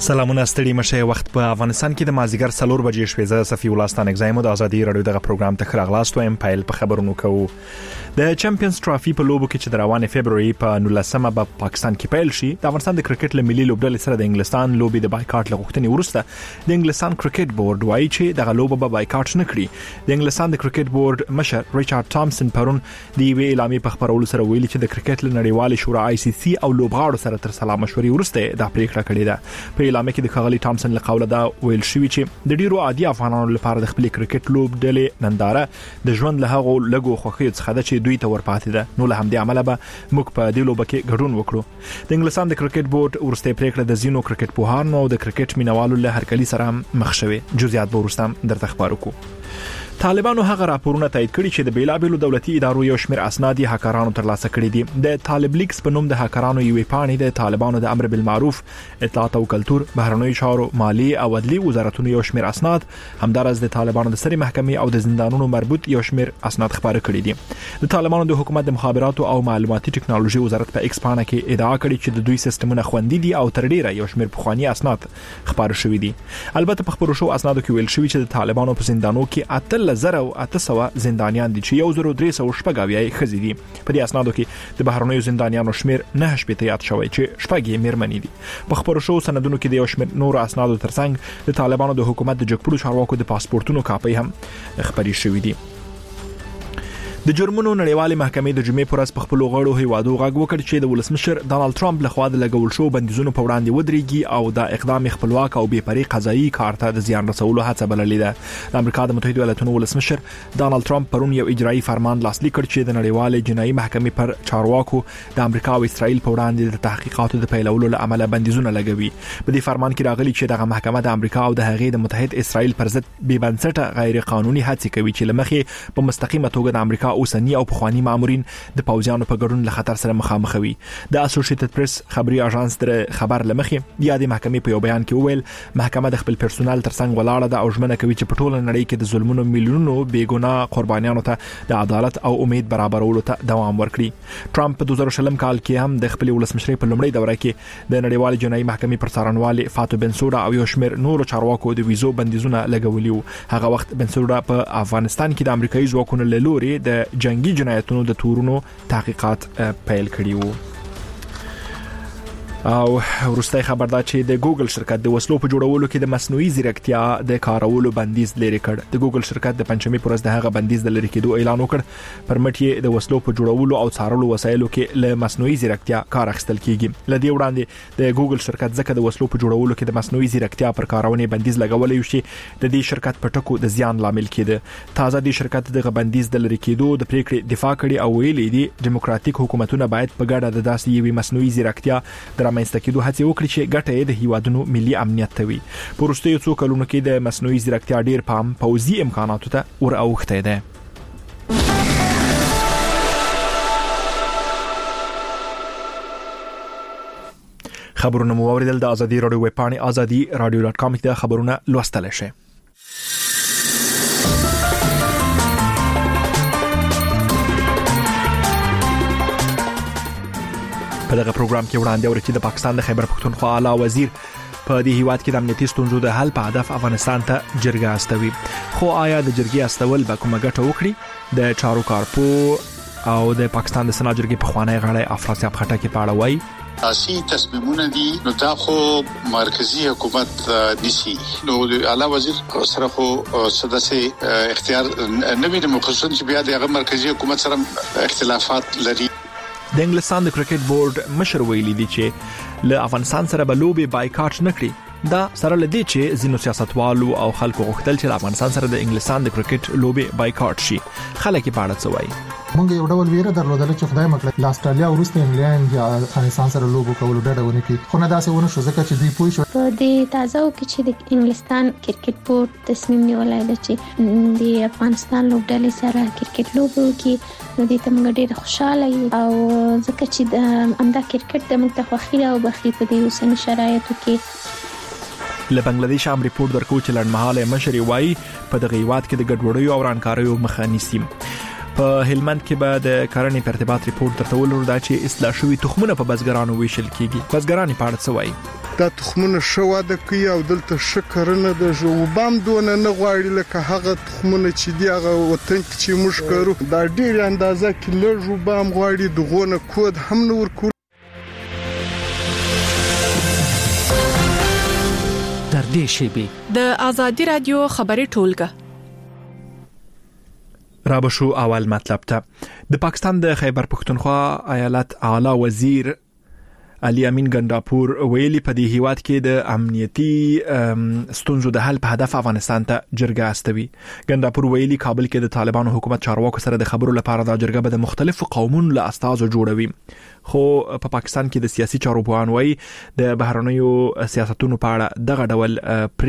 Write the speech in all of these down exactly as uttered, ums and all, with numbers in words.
سلامونه ستړي مشه وخت په افغانستان کې د مازیګر څلور بجې شوې. زه صفي ولستان اگزایم د ازادي رادیو دغه پروګرام ته خراغلاست وایم. پایل په خبرونو کوو. د چمپیونز ټرافي په لوبو کې چې د روانې فبرवरी په نولسمه په پاکستان کې پیل شي، د افغانستان د کرکټ له ملي لوبډلې سره د انګلستان لوبي د بایکاټ لغوښتنې ورسته د انګلستان کرکټ بورډ وایي چې دغه لوبه به بایکاټ نه کړي. د انګلستان د کرکټ بورډ مشر ریچارډ ټامسن پرون د وی اعلامیې په خبرولو سره ویلي چې د کرکټ له نړیوال شورا آی سی سی او لوبغاړو سره تر سلا مشورې ورسته دا پریکړه کړې ده. په اعلامیه کې د خغلی ټامسن له قوله دا ویل شوی چې د ډیرو عادي افغانانو لپاره د خپل کرکټ لوبډلې ننداره د ژوند له هغه لګو خوخي څخه د چې دوی ته ورپاتې ده، نو له همدې عمله به موږ په دې لوبه کې ګډون وکړو. د انګلستان د کرکټ بورډ ورسته پریکړه د زینو کرکټ پوهانو او د کرکټ مینوالو له هرکلی سره مخ شوه. جزئیات به ورسته درته خبرو کو. طالبانو هغه راپورونه تایید کړي چې د بیلابېلو دولتي ادارو یو شمېر اسناد یې هکرانو ترلاسه کړي دي. د طالب لیکس په نوم د هکرانو یوې پاڼې د طالبانو د امر بالمعروف، اطلاعات او کلتور، بهرنیو چارو، مالی او عدلي وزارتونو یو شمېر اسناد، همدارس د طالبانو د سرې محکمې او د زندانونو مربوط یو شمېر اسناد خبره کړي دي. د طالبانو د حکومت د مخابراتو او معلوماتي ټکنالوژي وزارت په ایکس پاڼه کې ادعا کړې چې د دوی سیستمونه خوندي دي او تر ډیره یو شمېر پخوانی اسناد خبره شوي دي. البته په خبرو شو اسنادو کې ویل شوی چې د طالبانو په زندانو کې اتل زره او اته سوه زندانیان دي چې یو زر درې سوه شپږ اویا خزي دي. په دې اسنادو کې د بهرنیو زندانیانو شمیر نه شپږ یاد شوی چې شپږ یې میرمنې دي. په خبرو شو سندونو کې د یو شمیر نور اسنادو ترڅنګ د طالبانو د حکومت د جګپړو چارواکو د پاسپورتونو کاپي هم خبري شوې دي. د جرمونو نړیوالې محکمې د جمعې پر ورځ په خپل غړو هیوادو غږ وکړ چې د ولسمشر ډانلډ ټرمپ لخوا د لګول شو بندیزونو په وړاندې ودرېږي او د اقدام خپلواک او بې پرې قضایي کار ته د زیان رسولو هڅه بللې ده. د امریکا د متحده ایالاتونو ولسمشر ډانلډ ټرمپ پرون یو اجرایي فرمان لاسلیک کړ چې د نړیوالې جنایي محکمې پر چارواکو د امریکا او اسرائیل په وړاندې د تحقیقاتو د پیلولو له امله بندیزونه لګوي. په دې فرمان کې راغلي چې دغه محکمه د امریکا او د هغې د متحد اسرائیل پر ضد بې بنسټه غیر قانوني هڅې کوي چې لمخې په مستقیمه توګه د امریکا اوسنی او پخوانی مامورین د پوځیانو په ګډون له خطر سره مخامخ وي. د اسوسییټډ پریس خبري اژانس در خبر لمخې یا د محکمې په یو بیان کې وویل محکمه د خپل پرسونل ترڅنګ ولاړه ده او ژمنه کوي چې په ټوله نړۍ کې د ظلمونو میلیونونو بیګناه قربانیانو ته د عدالت او امید برابرولو ته دوام ورکړي. ټرمپ په دوه زره شلم کال کې هم د خپل ولسمشرۍ په لومړۍ دوره کې د نړیوال جنایي محکمې پر څارنوال فاتو بنسودا او یو شمېر نورو چارواکو د ویزو بندیزونه لګولي وو. هغه وخت بنسودا په افغانستان کې د امریکایي ځواکونو له لوري د جنگي جنایت د تورونو تحقیقات پیل کړي وو. او ورسته خبر دا چې د ګوګل شرکت د وسلو په جوړولو کې د مصنوعي ځیرکتیا د کارولو بندیز لري کړ. د ګوګل شرکت د پنځمې پر ورځ د هغه بندیز د لري کېدو اعلان وکړ. پرمټ یې د وسلو په جوړولو او څارلو وسایلو کې له مصنوعي ځیرکتیا کار اخیستل کیږي. لدې وړاندې د ګوګل شرکت ځکه د وسلو په جوړولو کې د مصنوعي ځیرکتیا پر کارونې بندیز لګولې و چې د دې شرکت په ټکو د زیان لامل کېده. تازه د شرکت د بندیز د لري کېدو د پریکړې دفاع کړي او ویلي دي دیموکراتیک حکومتونه باید په ګډه د داسې یوې مصنوعي ځیرکتیا د رامنځته کېدو هڅه وکړي چې ګټه یې د هیوادونو ملي امنیت ته وي. په وروستیو څو کلونو کې د مصنوعي ځیرکتیا ډیر پام پوځي امکاناتو ته ور اوښتی دی. خبرونه مو اوریدل. د ازادي رادیو ویب پاڼې ازادي رادیو ډاټ کام کې خبرونه لوستل شي. په دغه پروګرام کې وړاندې اورئ چې د پاکستان د خیبر پختونخوا اعلی وزیر په دې هیواد کې د امنیتي ستونزو د حل په هدف افغانستان ته جرګه استوي. خو آیا د جرګې استول به کومه ګټه وکړي؟ د چارو کارپو او د پاکستان د سنا جرګې په خوانی غړی افراسیاب خټک په اړه وایي اسی تصمیمونه دي نو دا خو مرکزی حکومت نشي. نو اعلی وزیر سره خو سداسه اختیار نوی د مخصوص چې بیا د مرکزی حکومت سره اختلافات لري. د انګلستان د کرکټ بورډ مشر ویلي دی چې له افغانستان سره به لوبي بایکاټ نکړي. دا سره لدی چې ځینو سیاستوالو او خلکو غوښتل چې افغانستان سره د انګلستان د کرکټ لوبي بایکاټ شي. خلک په اړه څه وایي؟ موږ یو ډول ویره درلودل چې خدای مکړه ل استرالیا ورسته انګلند یا افغانستان سره لوبو کول ډېر ونه کی خو نه داسې ونه شو ځکه چې دوی پوه شو په دې تازه او کې چې د انګلستان کرکټ بورډ تصمیم نیولای دی چې د افغانستان لوبډلې سره کرکټ لوبو کې نو دې ته موږ ډېر خوشاله یو او ځکه چې د امدا کرکټ د موږ ته خوښي او بخي په دې اوسنی شرایطو کې. له بنگلاديش هم ریپورت درکو چې لړمحاله مشري وایي په دغه هیواد کې د ګډوډیو او رانکاریو مخه نیسي. په هلمند کې به د کرنې په ارتباط ریپورت درته ولرو دا چې اصلاح شوی تخمونه په بزګرانو ویشل کیږي. بزګران په اړه څه وایي؟ دا تخمونه شو واده کوي او دلته شکرنه د ژوبام دونه نه غواړي لکه هغه تخمونه چې دی هغه وطن کې چې موږ کړو دا ډېر اندازه کې لږ ژوبام غواړي دغه کود هم نور کول. در دې شیبه د آزادی رادیو خبري ټولګه را بشو اول مطلب ته. د پاکستان د خیبر پختونخوا ایالت اعلی وزیر علي امين ګنداپور ویلي په دې هیواد کې د امنیتي ستونزو د حل په هدف افغانستان ته جرګه استوي. ګنداپور ویلي کابل کې د طالبانو حکومت چارواکو سره د خبرو لپاره د جرګه به د مختلفو قومونو له استازو جوړوي. خو په پا پاکستان کې د سیاسي چارو پوهان وایي د بهرنیو سیاستونو په اړه دغه ډول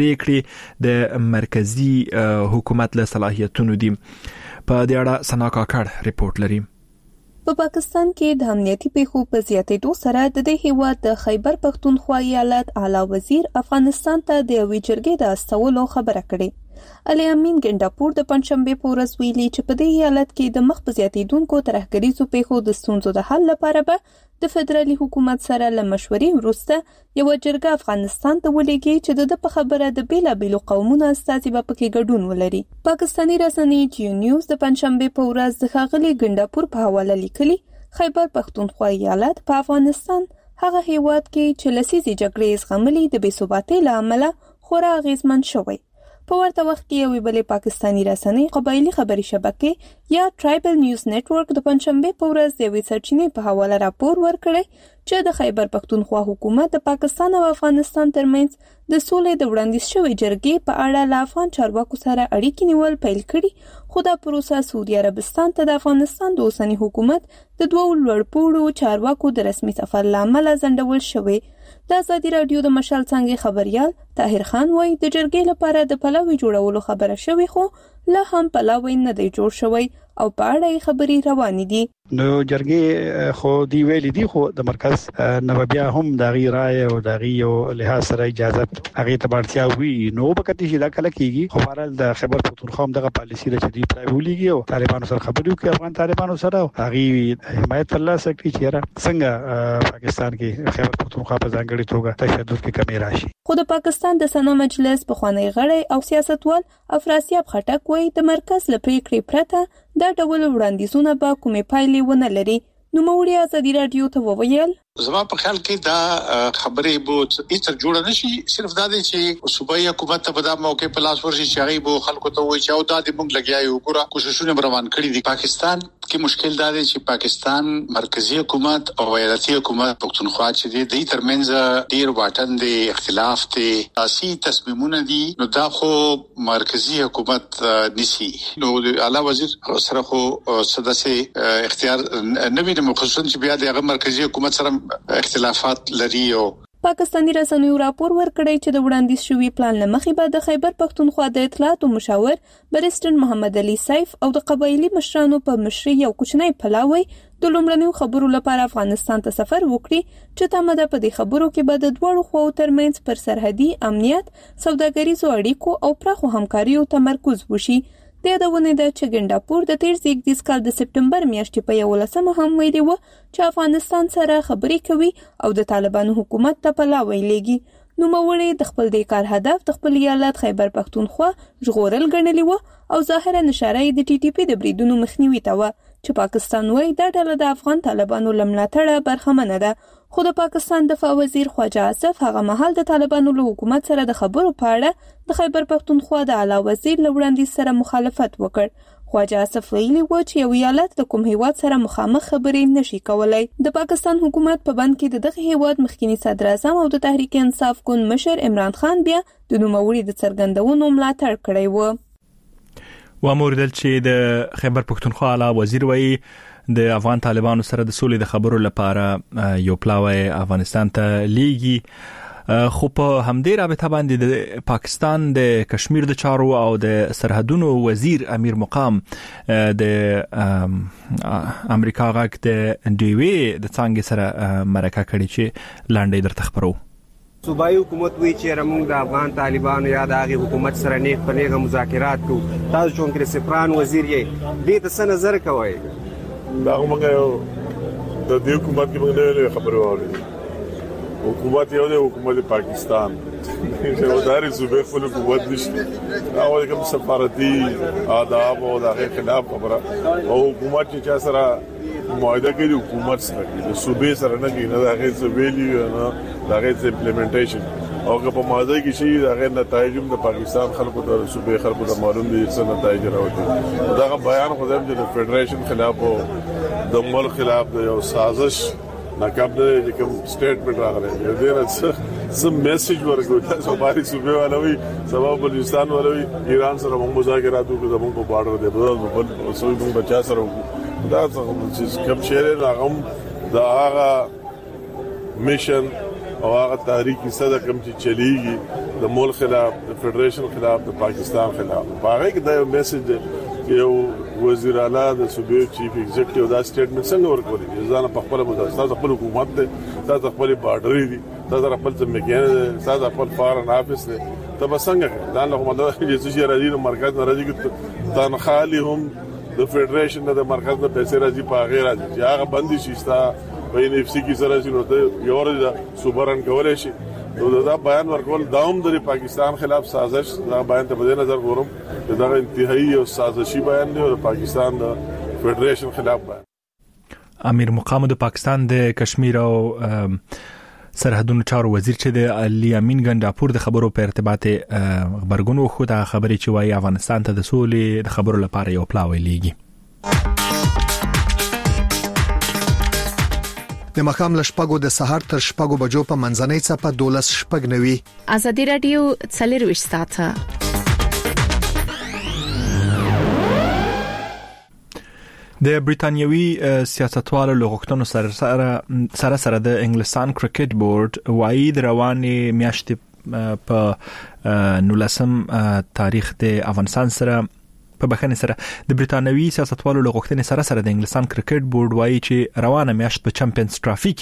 پریکړې د مرکزی حکومت له صلاحیتونو دي. په دې اړه سنا کاکړ ریپورت لري. په پاکستان کې د امنیتي پیښو په زیاتېدو سره د دې هیواد د خیبر پختونخوا ایالت اعلی وزیر افغانستان ته د یوې جرګې د استولو خبره کړې. علي امين ګنداپور د پنځشنبه په ورځ ویلي چې په دې ایالت کې د مخ په زیاتېدونکو ترهګریزو پیښو د ستونزو د حل لپاره به د فدرالي حکومت سره له مشورې وروسته یو جرګه افغانستان ته ولېږي چې د په خبره د بیلابېلو قومونو استازي به پکې ګډون ولري. پاکستاني رسنۍ جیو نیوز د پنځشنبه په ورځ د ښاغلي ګنداپور په حواله لیکلي خیبر پختونخوا ایالت په افغانستان هغه هیواد کې چې لسیزې جګړې زغملي د بې ثباتۍ له امله خورا اغېزمن شوی. په ورته وخت کې یوې بلې پاکستاني رسنۍ قبایلي خبري شبکې یا ټرایبل نیوز نتورک د پنځشنبه په ورځ د یوې سرچینې په حواله راپور ورکړی چې د خیبر پختونخوا حکومت د پاکستان او افغانستان ترمنځ د سولې د وړاندیز شوی جرګې په اړه له افغان چارواکو سره اړیکې نیول پیل کړي، خو دا پروسه سعودي عربستان ته د افغانستان د اوسنی حکومت د دوو لوړپوړو چارواکو د رسمي سفر له امله ځنډول شوی. د ازادي رادیو د مشال څنګه خبريال طاهر خان وایي د جرګې لپاره د پلاوي جوړولو خبره شوی، خو لا هم پلاوي نه دی جوړ شوی او په اړه یې خبري روانې دي. نو جرګې خو دی ویلې دي، خو د مرکز نو بیا هم د غیر رائے او د غیو له سره اجازه هغه ته اړتیا وي. نو به کتي چې دا کله کیږي، خو بهرحال د خیبر پختونخوا دغه پالیسی لري چې دی پرایولېږي او طالبانو سره خبرې کوي، افغان طالبانو سره هغه حمایت ترلاسه کړي چې څنګه پاکستان کې خیبر پختونخوا په ځانګړي توګه تشدد کې کمی راشي. خو د پاکستان د سنا مجلس پخوانی غړی او سیاستوال افراسیاب خټک وایي د مرکز له پریکړې پرته دا ډول وړاندیزونه به کومې پایلې ونه لري. نو موري ازادي رادیو ته وویل زما په خیال کې دا خبرې بو هیڅ جوړ نه شي، صرف دا دی چې صوبایي حکومت ته په دا موقع په لاس ورشي چې هغه بو خلکو ته وایي چې او دا د موږ لګیاو ګوره کوششونه روان کړي دي. پاکستان کې مشکل دا دی چې پاکستان مرکزی حکومت او ایالتي حکومت پختونخوا چې دی د ترمنځ ډیر واټن دی، اختلاف دی، سیاسي تصمیمونه دي. نو دا خو مرکزی حکومت نسی، نو اعلی وزیر سره خو سداسه اختیار نه ویني مخصوصا چې بیا د مرکزی حکومت سره اختلافات لري. او پاکستاني رسنیو راپور ورکړی چې د وړاندیز شوی پلان لمخې به د خیبر پختونخوا د اطلاعاتو مشاور بریسټن محمد علي سیف او د قبایلی مشرانو په مشرۍ یو کوچنی پلاوی د لومړنیو خبرو لپاره افغانستان ته سفر وکړي چې تمه ده په دې خبرو کې به د دوړو خواو ترمنځ پر سرحدي امنیت، سوداګریزو اړیکو او پراخو همکاریو تمرکز وشي. د یادونه ده چې ګنداپور د تیر زیږدیز کال د سپټمبر میاشتې په یولسمه هم ویلي و چې افغانستان سره خبرې کوي او د طالبانو حکومت ته پلاوی لېږي. نو موري د خپل د کار هدف د خپل ایالت خیبر پختونخوا ژغورل ګڼلی و او ظاهرا اشاره د ټي ټي پی د بریدونو مخنیوي ته و چې پاکستان وایي دا ډله د افغان طالبانو لملاتړه برخمنه ده. خو د پاکستان دفاع وزیر خواجه آصف هغه مهال د طالبانو له حکومت سره د خبرو په اړه د خیبر پختونخوا د اعلی وزیر له وړاندیز سره مخالفت وکړ. خواجه آصف ویلي و چې یو ایالت د کوم هیواد سره مخامخ خبرې نشي کولای. د پاکستان حکومت په بند کې د دغه هیواد مخکنی صدر اعظم او د تحریک انصاف ګوند مشر عمران خان بیا د نوموړي د څرګندونو ملاتړ کړی و. و موردل چې د خیبر پختونخوا اعلی وزیر وایي د افغان طالبانو سره د سولې د خبرو لپاره یو پلاوی افغانستان ته لیږي. خو په همدې رابطه باندې د پاکستان د کشمیر د چارو او د سرحدونو وزیر امیر مقام د امریکا غاک د ډیوی د څنګه سره مرکه کړي چې لاندې درته خبرو. صوبایي حکومت وی چې رمون د افغان طالبانو یا د هغه حکومت سره نیک په نیغه مذاکرات کو. تاسو چون کې سفران وزیر یې دې ته څه نظر کوي؟ دا موږ د دې حکومت کې موږ نه خبرو اوري حکومت یو دی حکومت پاکستان چې وداري صوبې خپل حکومت نشته او کوم سفارتي آداب او دغه خلاف خبره او حکومت چې چا سره معاهده کوي حکومت سره د صوبې سره نه کوي نه دغه صوبېلی نه دغه امپلیمنټیشن او که په معاهده کې شي دغه نتایج د پاکستان خلکو د صوبې خلکو د معلوم دي څه نتایج راوځي دغه بیان خو د فدریشن خلاف او د ملک خلاف د یو سازش ناکام دی چې کوم سټیټمنټ راغلی دی دا څه سم میسج ورکوي تاسو باندې صوبې والوي سبب بلوچستان والوي ایران سره موږ مذاکرات وکړو د موږ په باډر دی په بل سوي موږ بچا سره دا څه کوم شهر راغم دا هغه میشن او هغه تاریخي صدق کوم چې چلیږي د ملک خلاف د فدریشن خلاف د پاکستان خلاف هغه کې دا یو میسج دی یو وزیر اعلی د صوبې چیف ایگزیکټیو دا سټیټمنټ څنګه ورکولې ځان په خپل مدرسه تاسو خپل حکومت ته تاسو خپل باډر دي تاسو خپل ځمکې تاسو خپل فارن افیس ته تاسو څنګه دا له مدد چې چې راځي نو مرکز راځي کې تنخالي هم د فدریشن د مرکز د پیسې راځي په غیر راځي چې هغه بندي شيستا په ان اف سي کې سره شنو ته یو ورځ صوبرن کولای شي نو دا بیان ورکول داوم د پاکستان خلاف سازش دا بیان ته په نظر ګورم دا انتهایی او سازشي بیان دی او پاکستان د فدریشن خلاف بیان. امیر مقام د پاکستان د کشمیر او سرحدونو چارو وزیر چې د علي امین ګنداپور د خبرو په ارتباط خبرګونو خو دا خبرې چې وايي افغانستان ته د سولې د خبرو لپاره یو پلاوی لیږي. د مخام لشپګو د سحر تر شپګو بجو په منځنۍ صفه دولس شپګ نوي ازادي رادیو څلرويشت ساعته د بریټانیوي سیاستوالو لغښتنو سره سره سره د انګلستان کرکټ بورډ وايي د روانې میاشتې په نولسم تاریخ د افغانستان سره په بخښنې سره د بریټانیوي سیاستوالو لغښتنې سره سره د انګلستان کرکټ بورډ وايي چې روانه میاشت په چمپیونز ټرافي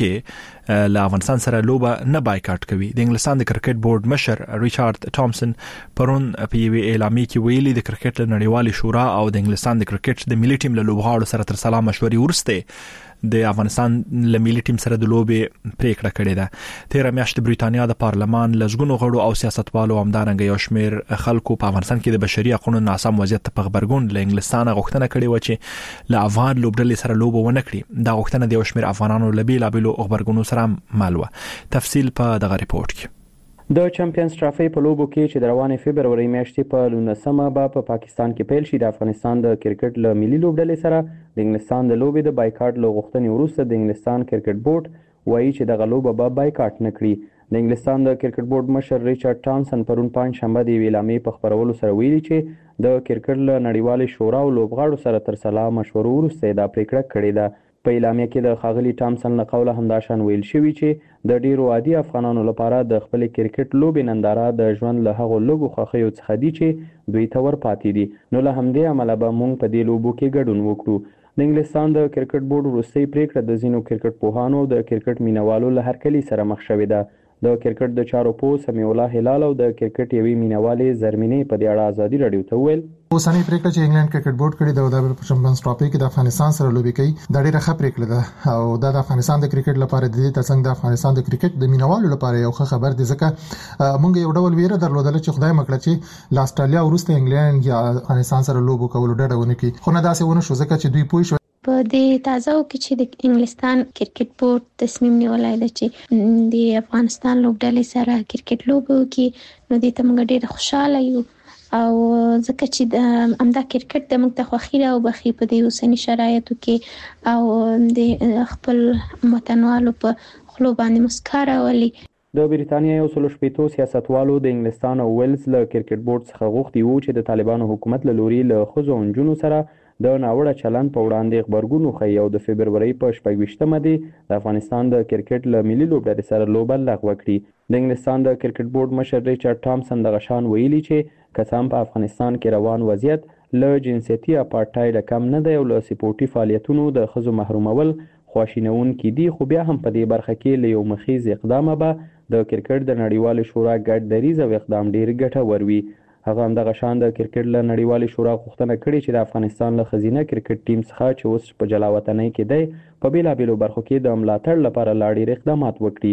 کې له افغانستان سره لوبه نه بایکاټ کوي. د انګلستان د کرکټ بورډ مشر ریچارډ ټامسن پرون په یوه اعلامیه کې ویلي د کرکټ نړیوالې شورا او د انګلستان د کرکټ د ملي ټیم له لوبغاړو سره تر سلا مشورې ورسته د افغانستان له ملي ټیم سره د لوبې پریکړه کړې ده. تیر میاشت بریټانیا د پارلمان لزګونو غړو او سیاستوالو همدارنګه یو شمېر خلکو په افغانستان کې د بشري حقوقو ناسم وضعیت په خبرګون له انګلستان غوښتنه کړې و چې له افغان لوبډلې سره لوبه ونه کړي. دا غوښتنه د یو شمېر افغانانو له بیلابېلو خبرګونو سره مل و. تفصیل په دغه ریپورت کې. د چمپیونز ټرافي په لوبو کې چې د روانې فبروري میاشتې په لومړیمه به په پاکستان کې پیل شي د افغانستان د کرکټ له ملي لوبډلې سره د انګلستان د لوبې د بایکاټ له غوښتنې وروسته د انګلستان کرکټ بورډ وایي چې دغه لوبه به بایکاټ نه کړي. د انګلستان د کرکټ بورډ مشر ریچارډ ټامسن پرون پنځ شنبه د اعلامیې په خبرولو سره ویلي چې د کرکټ له نړیوالې شورا او لوبغاړو سره تر سلا مشورو وروسته دا پریکړه کړې ده. په اعلامیه کې د خاغلی ټامسن له قوله همداشان ویل شوی چې د ډیرو عادي افغانانو لپاره د خپل کرکټ لوبې ننداره د ژوند له هغو لږو خوښیو څخه دي چې دوی ته ور پاتې دي. نو له همدې امله به موږ په دې لوبو کې ګډون وکړو. د انګلستان د کرکټ بورډ وروستۍ پریکړه د ځینو کرکټ پوهانو د کرکټ مینوالو له هرکلي سره مخ شوې ده. د کرکټ د چارو پوه سمیع الله هلال او د کرکټ یوې مینوالې زرمینې په دې اړه ازادي رادیو ته وویل اوسنۍ پریکړه چې انګلند کرکټ بورډ کړې ده د چمپیونز ټرافي کې د افغانستان سره لوبي کوي دا ډیره ښه پریکړه ده او دا د افغانستان د کرکټ لپاره د دې ترڅنګ د افغانستان د کرکټ د مینوالو لپاره یو ښه خبر دی ځکه موږ یو ډول ویره درلودل چې خدای مکړه چې لا استرالیا ورسته انګلند یا افغانستان سره لوبو کول ډډه ونه کی خو نه داسې ونه شو ځکه چې دوی پوه شو په دې تازه کې چې د انګلستان کرکټ بورډ تصمیم نیولای دی چې د افغانستان لوبډلې سره کرکټ لوبو کې نو د تمګ ډېر خوشاله یو او ځکه چې د امدا کرکټ د موږ ته خوخي او بخي په دې اوسنی شرایطو کې او د خپل وطنوالو په خلو باندې مسکاره ولي. د بریټانیا یو سلو شپېتو سیاستوالو د انګلستان او ویلز له کرکټ بورډ څخه غوښتي وو چې د طالبانو حکومت له لوري له ښځو او نجونو سره د ناوړه چلند په وړاندې خبرګون وښیي او د فبرورۍ په شپږ ویشتمه دی د افغانستان د کرکټ له ملي لوبډلې سره لوبه لغوه کړي. د انګلستان د کرکټ بورډ مشر ریچارډ ټامسن دغه شان ویلي چې که څه هم په افغانستان کې روان وضعیت له جنسیتي اپارټایډ کم نه دی او له سپورټي فعالیتونو د ښځو محرومول خواشینونکي دي خو بیا هم په دې برخه کې له یو مخیز اقدامه به د کرکټ د نړیوالې شورا ګډ دریځ او اقدام ډیر ګټور وي. هغه هم دغه شان د کرکټ له نړیوالې شورا غوښتنه کړې چې د افغانستان له ښځینه کرکټ ټیم څخه چې اوس په جلا وطنۍ کې دی په بیلابیلو برخو کې د ملاتړ لپاره لا ډېر اقدامات وکړي.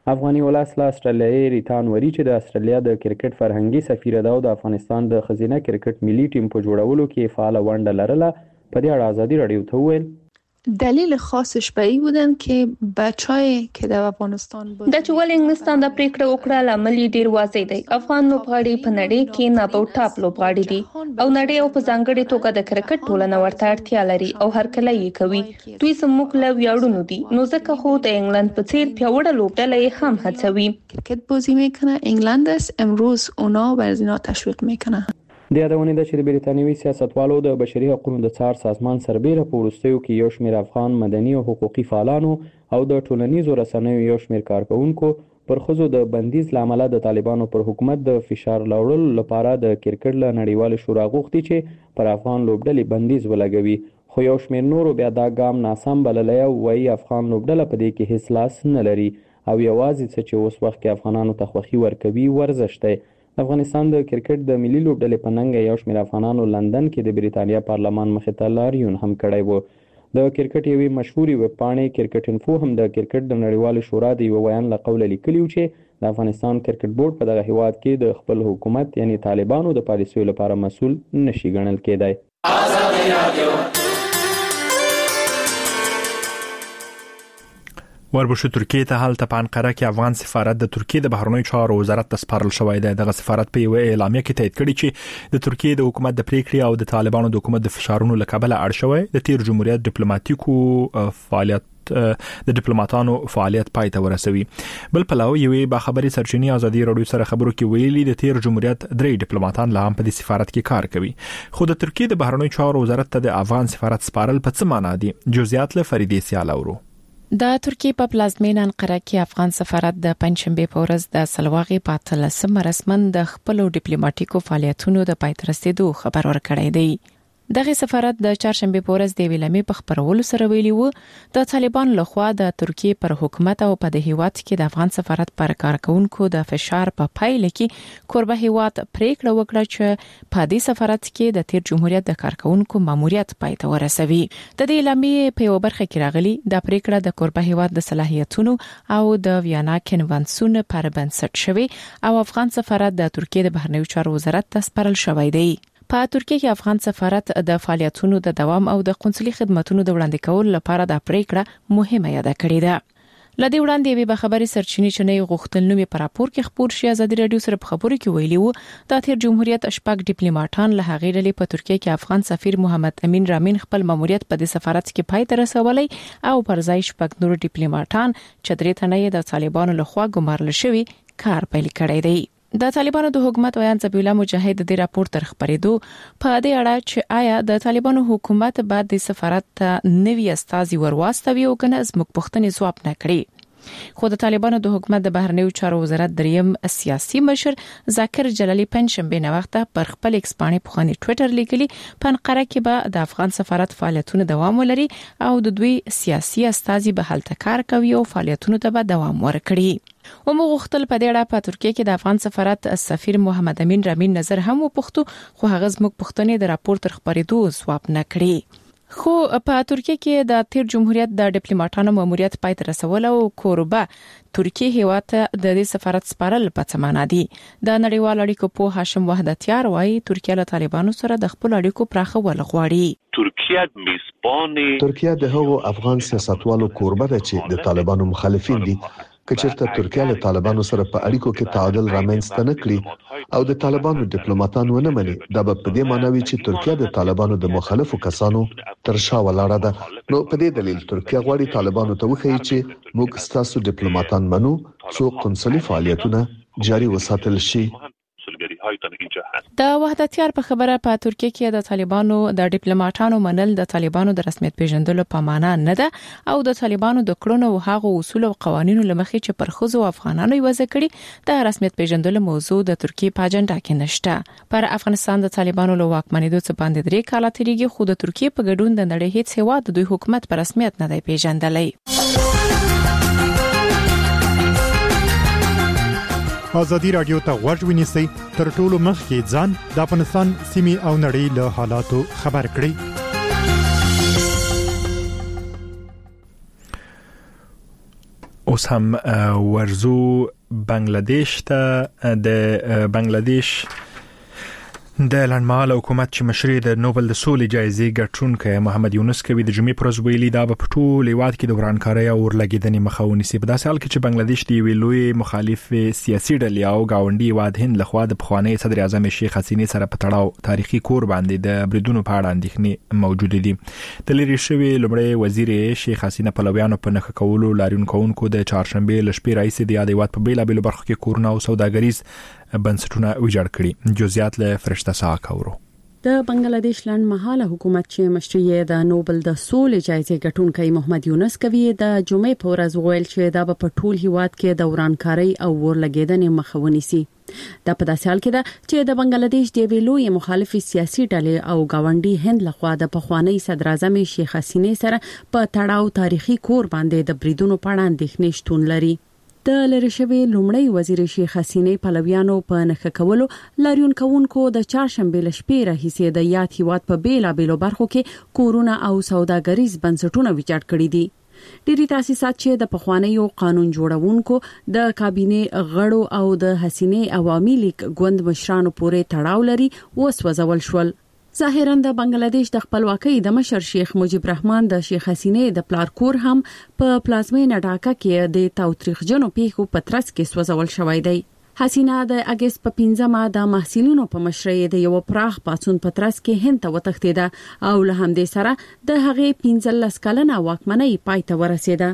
افغاني ولس له استرالیایي ریتان وری چې د استرالیا د کرکټ فرهنګي سفیر ده او د افغانستان د خزینه کرکټ ملي ټیم په جوړولو کې فعال ونډه لرله. په دې اړه ازادي رادیو ته وویل دلیل خاصش به این بودن که بچه‌ای که در افغانستان بود د چول انګلستان د پریکړه وکړه لامل ډیر واضح دی. افغان لوبغاړي په نړۍ کې نابو ټاپ لوبغاړي دي او نړۍ او په ځانګړي توګه د کرکټ ټولنه ورته اړتیا لري او هر کله یې کوي. دوی زموږ له ویاړونو دي، نو ځکه خو د انګلند په څیر پیاوړه لوبډله هم هڅوي. کرکټ بازی میکنه، انګلند است امروز اونا ورزینا تشویق میکنه. د یادونه ده چې د بریتانیوي سیاستوالو د بشري حقوقو د څار سازمان سربېره په وروستیو کې یو شمېر افغان مدني او حقوقي فعالانو او د ټولنیزو رسنیو یو شمېر کارکونکو پر ښځو د بندیز له امله د طالبانو پر حکومت د فشار راوړلو لپاره د کرکټ له نړیوالې شورا غوښتي چې پر افغان لوبډلې بندیز ولګوي، خو یو شمېر نورو بیا دا ګام ناسم بللی او وایي افغان لوبډله په دې کې هیڅ لاس نه لري او یوازې څه چې اوس وخت کې افغانانو ته خوښي ورکوي ورزش دی. افغانستان د کرکټ د ملي لوبډلې په ننګ یو شمېر افغانانو لندن کې د بریتانیا پارلمان مخې ته لاریون هم کړی و. د کرکټ یوې مشهورې ویب پاڼې کرکټ انفو هم د کرکټ د نړیوالې شورا د یو بیان له قوله لیکلي و چې د افغانستان کرکټ بورډ په دغه هیواد کې د خپل حکومت یعنی طالبانو د پالیسیو لپاره مسؤل نشي ګڼل کېدی. آزادي رادیو وربشو ترکیه ته هلته په انقره کې افغان سفارت د ترکیه د بهرنیو چارو وزارت ته سپارل شوی دی. دغه سفارت په یو اعلامیه کې تایید کړی چې د ترکیه د حکومت د پریکړې او د طالبانو د حکومت د فشارونو له کبله اړ شوی د تیر جمهوریت ډیپلوماټیکو فعالیت د ډیپلوماټانو فعالیت پای ته ورسوي. بل پلاو یوې با خبري سرچینې ازادي رادیو سره خبرو کې ویلي د تیر جمهوریت درې ډیپلوماټان لا هم په دې سفارت کې کار کوي، خو د ترکیه د بهرنیو چارو وزارت ته د افغان سفارت سپارل په څه معنی دي؟ جزئیات له فریدې سیال اورو. د ترکیه په پلازمینه انقره کې افغان سفارت د پنځشنبه په ورځ د سلواغي په اتلسمه رسمن د خپل ډیپلوماټیکو فعالیتونو د پای ته رسیدو خبر ورکړی دی. دغه سفارت د چهارشنبه په ورځ د ویلامې په خبرولو سره ویلي وو د طالبان لخوا د ترکیه پر حکومت او په د هیواد کې د افغان سفارت پر کارکونکو د فشار په پایله کې کوربه هیواد پریکړه وکړه چې په دې سفارت کې د تیر جمهوریت د کارکونکو ماموریت پای ته ورسوي. د دې اعلامیې په یو برخه کې راغلي د پریکړه د کوربه هیواد د صلاحیتونو او د ویانا کنوانسیون پر بنسټ شوی او افغان سفارت د ترکیه د بهرنیو چارو وزارت ته سپارل شوی دی. په ترکیه کې افغان سفارت د فعالیتونو د دوام او د قونسلي خدماتو د وړاندې کولو لپاره د پریکړه مهمه یاد کړې ده. لدې وړاندې به خبري سرچینې چې نه غوښتل نو په راپور کې خبر شي ازادي رادیو سره په خبرو کې ویلي وو د تیر جمهوریت اشپاک ډیپلوماټان له هغې ډلې په ترکیه کې افغان سفیر محمد امین رامین خپل ماموریت په دې سفارت کې پای ته رسولی او پر ځای شپږ نور ډیپلوماټان چې درې تنه د طالبانو لخوا ګمارل شوي کار پیل کړی دی. د طالبانو د حکومت ویان ذبیح الله مجاهد د راپور تر خبرېدو په دې اړه چې آیا د طالبانو حکومت بعد د سفارت ته نوی استازي ورواستوي او کنه زموږ پوښتنې ځواب نه کړي. خو د طالبانو د حکومت د بهرنیو چارو وزارت دریم سیاسي مشر ذاکر جلالی پنځشنبه نه وخت پر خپل ایکس باندې په خاني ټوئیټر لیکلي په انقره کې به د افغان سفارت فعالیتونه دوام ولري او د دوی سیاسي استازي به هلته کار کوي او فعالیتونو ته به دوام ورکړي. و مو غوښتل په دې اړه په ترکیه کې د افغان سفارت سفیر محمد امین رامین نظر هم وپوښتو خو هغه زموږ پوښتنې د راپور تر خبرېدو ځواب نه کړي. خو په ترکیه کې د تیر جمهوریت د ډیپلوماټانو ماموریت پای ته رسول او کوربه ترکیه هیواد ته د دې سفارت سپارل په څه معنی دي؟ د نړیوال اړیکو په هاشم وحدتیار وايي ترکیه له طالبانو سره د خپل اړیکو پراخول غواړي. ترکیه میزبان ترکیه د هغو افغان سیاستوالو کوربه ده چې د طالبانو مخالفین دي. کچېرته ترکیه له طالبانو سره په اړیکو کې تعادل رامنځته نه کړي او د طالبانو ډیپلوماټان ونه مني، دا به په دې معنی وي چې ترکیه د طالبانو د مخالفو کسانو تر شا ولاړه ده. نو په دې دلیل ترکیه غواړي طالبانو ته وښيي چې موږ ستاسو ډیپلوماټان منو څو قونسلي فعالیتونه جاري وساتل شي. د وحدتیار په خبره په ترکیه کې د طالبانو د ډیپلوماټانو منل د طالبانو د رسمیت پیژندلو په معنا نه ده او د طالبانو د کړنو او هغه اصول او قوانینو لمخې چې پر خزو افغانانو یوځ کړي د رسمیت پیژندلو موضوع د ترکیه په اجنډا کې نشته. پر افغانستان د طالبانو له واکمنېدو څخه باندې درې کاله تیریږي خو د ترکیه په ګډون د نړۍ هیڅ هیواد د دوی حکومت په رسمیت نه دی پیژندلی. ازادي رادیو ته غوږ ونیسئ تر ټولو مخکې ځان د افغانستان سیمې او نړۍ له حالاتو خبر کړئ. اوس هم ورزو بنگلاديش ته د بنگلاديش د لړمحاله حکومت چې مشري د نوبل د سولې جایزې ګټونکی محمد یونس کوي د جمعې پر ورځ ویلي دا په ټول هیواد کې د ورانکارۍ او ورلګیدنې مخه ونیسي. په داسې حال کې چې بنگلاديش دی ویلوي مخالف سیاسي ډلې او گاونډي هیواد هند لخوا د پخوانی صدر اعظم شیخ حسینه سره په تړاو تاریخي کور باندې د بریدونو په اړه اندېښنې موجود دي. د لری شوی لمړی وزیر شیخ حسینه په لویانو په نخ کولو لاریون کوونکو د چهارشنبه لشپې رئیس د یاد هیواد په بیلا بیل برخو کې کورونه او سوداګریز بنسټونه ویجاړ کړي. جزئیات له فرشته ساکورو. د بنگلاديش لړمحاله حکومت چې مشري د نوبل د سولې جایزې ګټونکی محمد یونس کوي د جمعې په ورځ ویل چې دا په ټول هیواد کې د ورانکارۍ او ورلګیدنې مخه ونیسي. دا په داسې حال کې ده چې د بنگلاديش د ویلوي مخالف سیاسي ډلې او گاونډي هند لخوا د پخوانی صدر اعظم شیخ حسینه سره په تړاو تاریخي کور باندې د بریدونو په اړه اندېښنې شتون لري. د لری شوی لومړی وزیر شیخ حسینه پلویانو په نخ کولو لاریون کوونکو د چهارشنبه لشپې راهیسې د یاد هیواد په بیلا بیلو برخو کې کورونه او سوداګریز بنسټونه ویجاړ کړي دي. ډیری تاسیسات چې د پخوانیو قانون جوړونکو د کابینه غړو او د حسینه عوامي لیگ ګوند مشرانو پورې تړاو لري وسوځول شول. ظاهرا د بنگلاديش د خپلواکۍ د مشر شیخ مجيب رحمان د شیخ حسینه د پلار کور هم په پلازمینه ډاکا کې د تاوتریخجنو پیښو په ترڅ کې سوځول شوی دی. حسینه د اگست په پنځمه د محصلینو په مشرۍ د یو پراخ پاتون په ترڅ کې هند ته وتښتیده او له همدې سره د هغې پنځلس کلنه واکمنۍ پای ته ورسېده.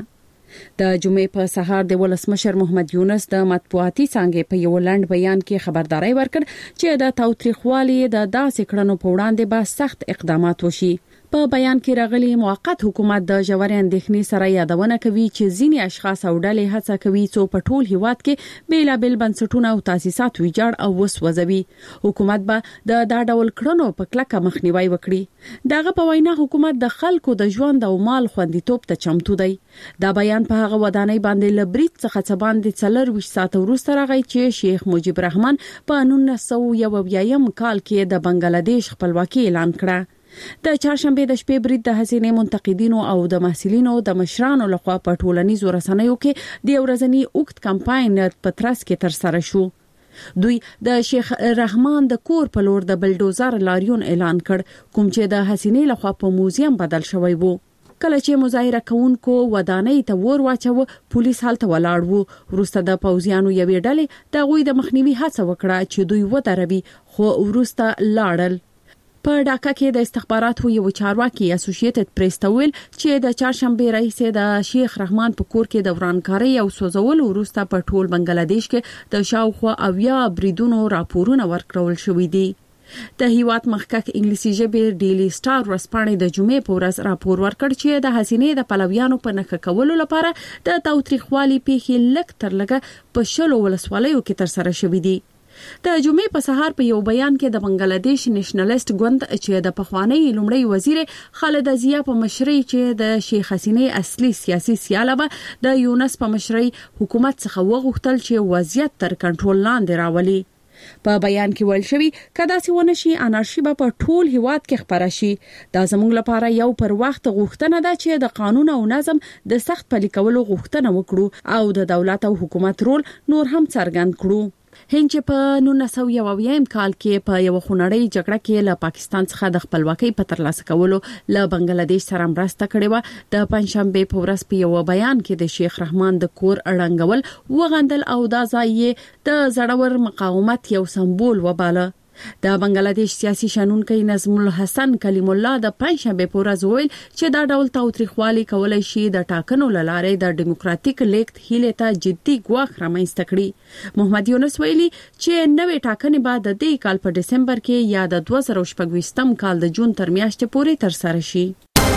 د جمعې په سهار د ولسمشر محمد یونس د مطبوعاتي څنګه په یو لاند بیان کې خبرداري ورکړ چې د تاوتریخوالي د داسې کړنو په وړاندې به سخت اقدامات وشي. په بیان کې راغلي موقت حکومت د ژورې اندېښنې سره یادونه کوي چې ځینې اشخاص او ډلې هڅه کوي چې په ټول هیواد کې بیلا بیل بنسټونه او تاسیسات ویجاړ او وسوځوي. حکومت به د دا ډول کړنو په کلکه مخنیوي وکړي. دغه په وینا حکومت د خلکو د ژوند او مال خوندیتوب ته چمتو دی. دا بیان په هغه ودانۍ باندې لبریټ څخه څه باندې څلور ویشت ساعت وروسته راغی چې شیخ مجيب رحمان په نولس سوه یو اویایم کال کې د بنگلاديش خپلواکي اعلان کړه. د چهارشنبه د شپې برید د حسینه منتقدینو او د محصلینو د مشرانو لخوا په ټولنیزو رسنیو کې د ورځنی اوکت کمپاین په ترڅ کې تر سره شو. دوی د شیخ رحمان د کور په لور د بلډوزر لاریون اعلان کړ کوم چې د حسینه لخوا په موزیم بدل شوی وو. کله چې مظاهره کوونکو ودانۍ ته ور واچو پولیس هلته ولاړ وو. وروسته د پوځیانو یوې ډلې د غوی د مخنیوي هڅه وکړه چې دوی ودروي خو وروسته لاړل. په ډاکا کې د استخباراتو یو چارواکي اسوسییټډ پریس ته ویل چې د چهارشنبه رئیس د شیخ رحمان په کور کې د ورانکارۍ او سوځولو وروسته په ټول بنگلاديش کې د شاوخوا اویا بریدونو راپورونه ورکړل شوې دي. د هیواد مخکښ انګلیسي ژبې ډیلی سټار ورځپاڼې د جمعې په ورځ راپور ورکړ چې د حسینه د پلویانو په نخښه کولو لپاره د تاوتریخوالي پیښې لک تر لګه په شلو ولسوالیو کې تر سره شوې دي. د جمعې په سهار په یو بیان کې د بنگلاديش نېشنلیست ګوند چې د پخوانی لومړی وزیر خالد ضیا په مشرۍ چې د شیخ حسینه اصلي سیاسي سیاله د یونس په مشرۍ حکومت څخه وغوښتل چې وضعیت تر کنټرول لاندې راولي. په بیان کې ویل شوی کدا سی ونه شي انارشي په ټول هیواد کې خبره شي. دا زموږ لپاره یو پر وخت غوښتنه ده چې د قانون او نظم د سخت پلي کولو غوښتنه وکړو او د دولت او حکومت رول نور هم څرګند کړو. هند چې په نولس سوه یو اویایم کال کې په یو خونړۍ جګړه کې له پاکستان څخه د خپلواکۍ په ترلاسه کولو له بنگلاديش سره مرسته کړې و، د پنځشنبه په ورځ په یو بیان کې د شیخ رحمان د کور اړنګول وغندل او دا ځای د زړور مقاومت یو سمبول وباله. د بنگلاديش سیاسي شنونکي نظم الحسن کلیم الله د پنځشنبه په ورځ ویل چې دا ډول تاوتریخوالي کولای شي د ټاکنو لاره د ډیموکراتیک لیګ هیله ته جدي ګواښ رامنځته کړي. محمد یونس ویلي چې نوې ټاکنې به د دې کال په دسمبر کې یا د دوه زره شپږ کال د جون تر میاشتې پورې تر سره شي.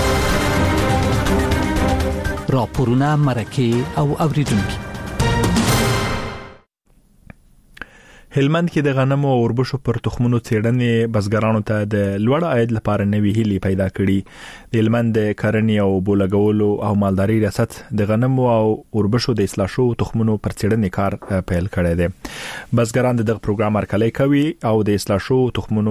راپورونه مرکه او اوریدونکو. هلمند کې د غنمو او اوربشو پر تخمونو څېړنې بزګرانو ته د لوړ عاید لپاره نوې هیلې پیدا کړي. د هلمند کرنې او بولګولو او مالداري ریاست د غنمو او اوربشو د اصلاح شوو تخمونو پر څېړنې کار پیل کړی دی. بزګران دغه پروګرام هرکلی کوي او د اصلاح شوو تخمونو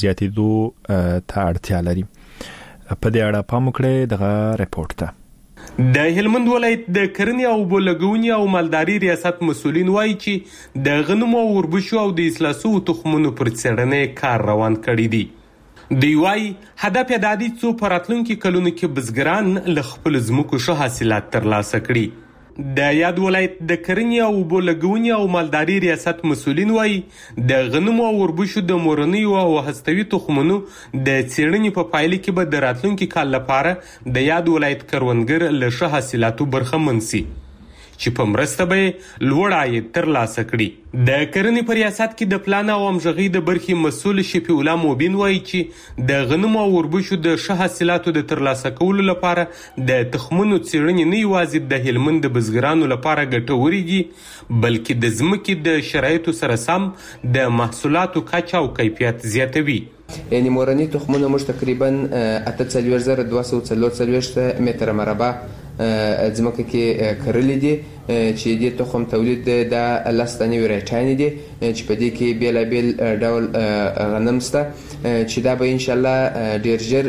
زیاتېدو ته اړتیا لري. په دې اړه پام وکړئ دغه ریپورت ته. د هلمند ولایت د کرنې او اوبو لګونې او مالداري ریاست مسؤلین وایي چې د غنمو او وربشو او د اصلاح شویو تخمونو پر څېړنې کار روان کړی دی. دوی وایي هدف یې دا دی څو په راتلونکي کلونو کې بزګران له خپلو ځمکو ښه حاصلات ترلاسه کړي. د یاد ولایت د کرنې او اوبو لګونې او مالداري ریاست مسؤلین وایي د غنمو او وربشو د مورنیو او هستوي تخمونو د څېړنې په پایله کې به د راتلونکي کال لپاره د یاد ولایت کروندګر له ښه حاصلاتو برخمن سي چې په مرسته به لوړ عاید ترلاسه کړي. د کرنې په ریاست کې د پلان او همغږۍ د برخې مسؤل شفیع الله موبین وایي چې د غنمو او وربشو د ښه حاصلاتو د ترلاسه کولو لپاره د تخمونو څېړنې نه یوازې د هلمند د بزګرانو لپاره ګټورې دي بلکې د ځمکې د شرایطو سره سم د محصولاتو کچه او کیفیت زیاتوي. یعنی مورني تخمونه موږ تقریبا اته څلوېښت زره دوه سوه څلور څلوېښت متره مربع ځمکه کې کرلي دي چې د تخم تولید د لس دانې وریټانې دي چې په دې کې بیلابیل ډول غنم شته چې دا به انشاءالله ډېر ژر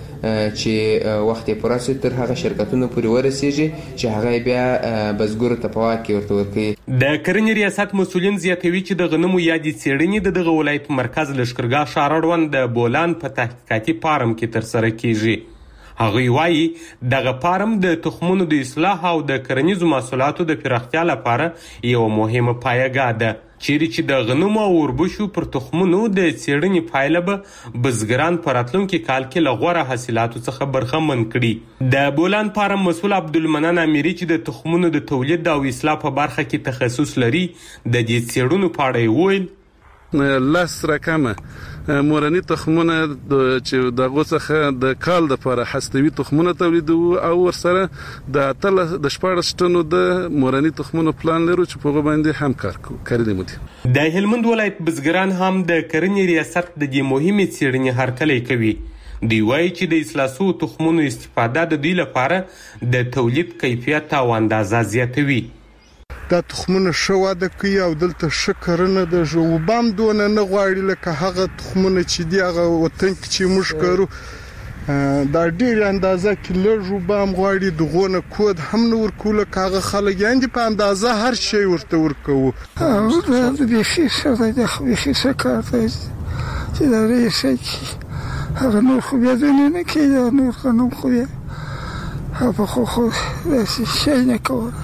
چې وخت یې پوره شي تر هغه شرکتونو پورې ورسیږي چې هغه بیا بزګرو ته په واک کې ورته ورکوي. د کرنې ریاست مسؤلین زیاتوي چې د غنمو یادې څېړنې د دغه ولایت مرکز لښکرګاه ښار اړوند د بولان په تحقیقاتي فارم کې ترسره کیږي. هغوی وایي دغه فارم د تخمونو د اصلاح او د کرنیزو محصولاتو د پراختیا لپاره یوه مهمه پایګاه ده چیرې چې د غنمو او وربشو پر تخمونو د څېړنې پایله به بزګران په راتلونکي کال کې له غوره حاصلاتو څخه برخمن کړي. د بولان فارم مسؤل عبدالمنان امیري چې د تخمونو د تولید او اصلاح په برخه کې تخصص لري د دې څېړنو په اړه یې وویل لس رقمه مورني تخمونه چې دغه څخه د کال د لپاره هستوي تخمونه تولیدوو او ورسره د اتل د شپږ ټنو د مورني تخمونو پلان لرو چې په باندې هم کار کوو کړی مو دي. د هلمند ولایت بزګران هم د کرنې ریاست د دې مهمې څېړنې هرکلی کوي. دوی وایي چې د اصلاح شویو تخمونو استفاده د دوی لپاره د تولید کیفیت او اندازه زیاتوي. دا تخمونه ښه واده کوي او دلته ښه کرنه ده ژوبه هم دونه نه غواړي لکه هغه تخمونه چې دي هغه وطن کې چې موږ کرو دا ډېرې اندازه کې لږ اوبه هم غواړي دغونه کود هم نه ورکوو لکه هغه خلک یعنې په اندازه هر شی ورته ورکوو. دا بیخي ښه دی دا بیخي ښه کار دی چې دا ډېر ښه کړي هغه نور خو بیا ځینې نه کوي دا نور غنم خو بیا هغه خو خو داسې شی نه کوله.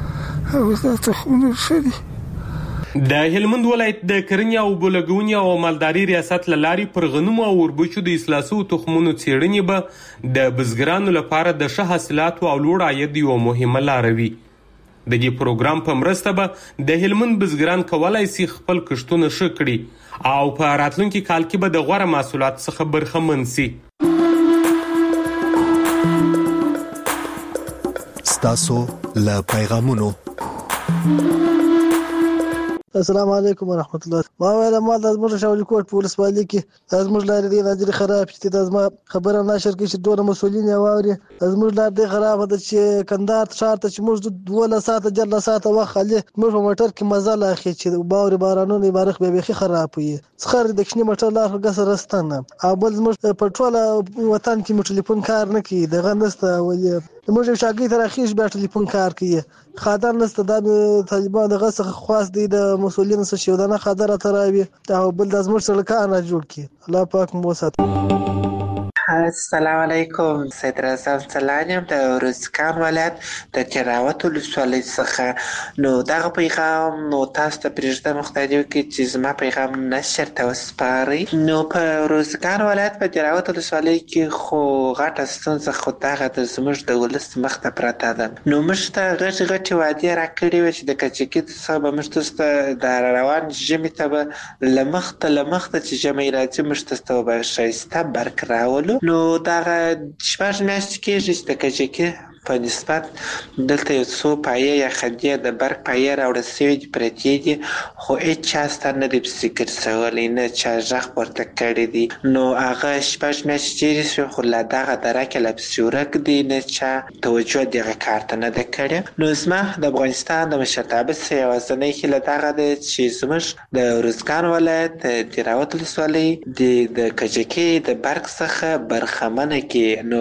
د هلمند ولایت د کرنې او اوبو لګونې او مالداري ریاست له لارې پر غنمو او وربشو د اصلاح شویو تخمونو څېړنې به د بزګرانو لپاره د ښه حاصلاتو او لوړ عاید یوه مهمه لاره وي. د دې پروګرام په مرسته به د هلمند بزګران کولی سي خپل کښتونه ښه کړي او په راتلونکي کال کې به د غوره محصولاتو څخه برخمن سي. ستاسو له پیغامونو السلام علیکم ورحمت الله. ما ویل ما د زموږ شاولي کوټ په ولسوالۍ کې د زموږ لارې دی نظر خراب چې د زما خبره نشر کې چې دوه مسولین یې واوري د زموږ لار دی خراب ده چې کندهار ښار ته چې موږ دوه ساعته جل ساعته وخت خالي موږ په موټر کې مزه لا اخی چې باور بارانونه بارخ به بيخي خراب وي څخر د کښنی موټر لار غس رستنه او بل زموږ په ټوله وطن کې مو ټلیفون کار نه کوي دغه نسته ولې موږ شاګي تر اخیش بیا ټلیفون کار کوي خاطر نسته د طالبان دغه څخه خاص دي د مسولین څخه شو دنه خاطر تراوي او بل د زموږ سره کار نه جوړ کی الله پاک مو ساتي. السلام علیکم سید رضا سلام د روزګان ولایت د چراوت ولسوالۍ څخه نو دغه پیغام نو تاسو ته پرېږدم خدای دې وکړي چې زما پیغام نشر ته وسپارئ. نو په روزګان ولایت په چراوت ولسوالۍ کې خو غټه ستونزه خو دغه د زموږ د ولس مخ ته پرته ده. نو موږ ته غټې غټې وعدې راکړې وې چې د کجکي څخه به موږ ته د روان ژمي ته به له مخته له مخته چې ژمی راځي موږ ته به ښایسته برق راولو. نو دغه شپږ میاشتې کېږي چې د کجکي په نسبت دلته یو څو پایې یا خدیې د برق پایې راوړل شوي دي پرتې دي خو هېڅ چا سته نه دي پسې ګرځولی نه چا غږ پورته کړی دی. نو هغه شپږ میاشتې تېرې شوې خو له دغه دره کې لا پسې ورک دی نه چا توجه دغه کار ته نه ده کړې. نو زما د افغانستان د مشرتابه څخه یوازینۍ هیله دغه ده چې زموږ د روزګان ولایت د دراوت ولسوالۍ د کجکي د برق څخه برخمنه کړي. نو